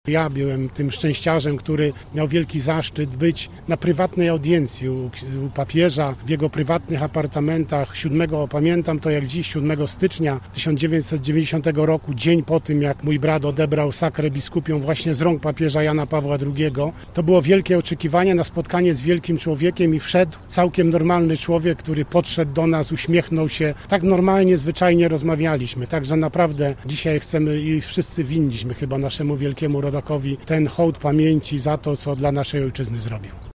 Ja byłem tym szczęściarzem, który miał wielki zaszczyt być na prywatnej audiencji u papieża w jego prywatnych apartamentach. Pamiętam to jak dziś, 7 stycznia 1990 roku, dzień po tym, jak mój brat odebrał sakrę biskupią właśnie z rąk papieża Jana Pawła II. To było wielkie oczekiwanie na spotkanie z wielkim człowiekiem i wszedł całkiem normalny człowiek, który podszedł do nas, uśmiechnął się. Tak normalnie, zwyczajnie rozmawialiśmy. Także naprawdę dzisiaj chcemy i wszyscy winniśmy chyba naszemu wielkiemu rodakowi ten hołd pamięci za to, co dla naszej ojczyzny zrobił.